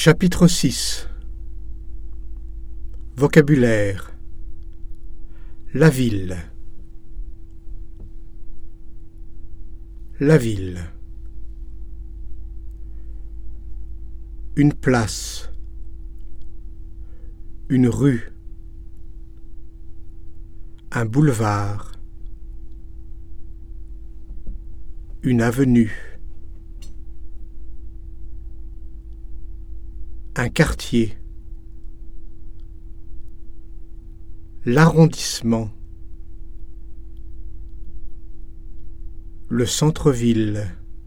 Chapitre 6. Vocabulaire. La ville. La ville. Une place. Une rue. Un boulevard. Une avenue. Un quartier. L'arrondissement. Le centre-ville.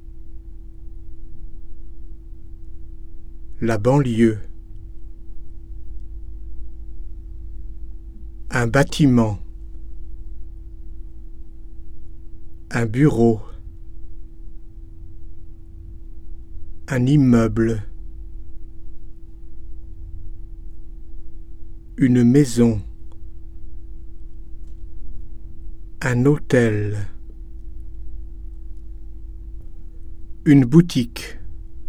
La banlieue. Un bâtiment. Un bureau. Un immeuble. Une maison. Un hôtel. Une boutique.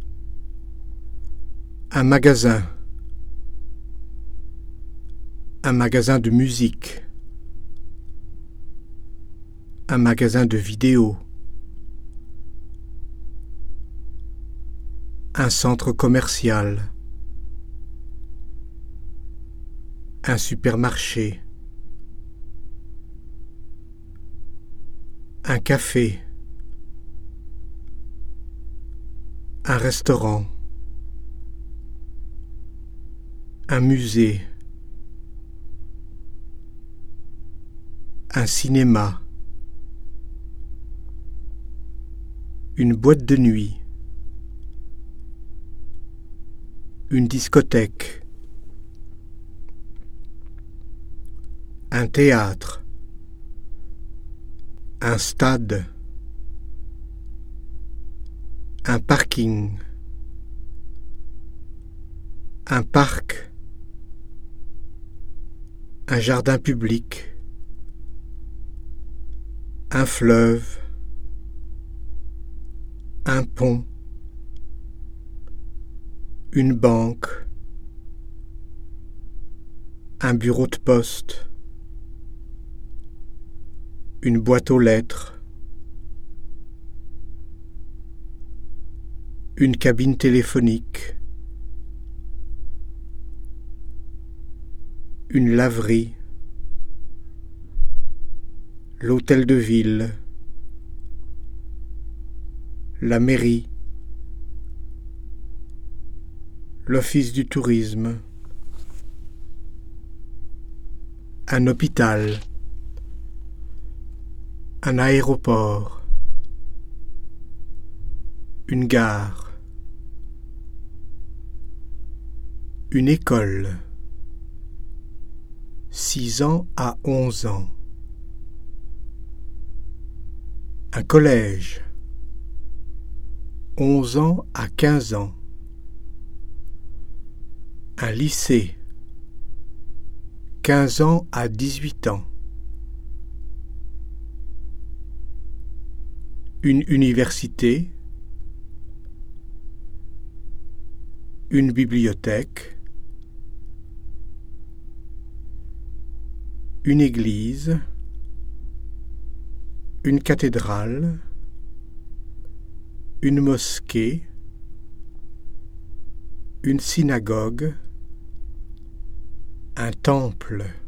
Un magasin. Un magasin de musique. Un magasin de vidéo. Un centre commercial. Un supermarché. Un café. Un restaurant. Un musée. Un cinéma. Une boîte de nuit. Une discothèque. Un théâtre. Un stade. Un parking. Un parc. Un jardin public. Un fleuve. Un pont. Une banque. Un bureau de poste. Une boîte aux lettres. Une cabine téléphonique. Une laverie. L'hôtel de ville. La mairie. L'office du tourisme. Un hôpital. Un aéroport. Une gare. Une école. 6 ans à 11 ans. Un collège. 11 ans à 15 ans. Un lycée. 15 ans à 18 ans. Une université. Une bibliothèque. Une église. Une cathédrale. Une mosquée. Une synagogue. Un temple.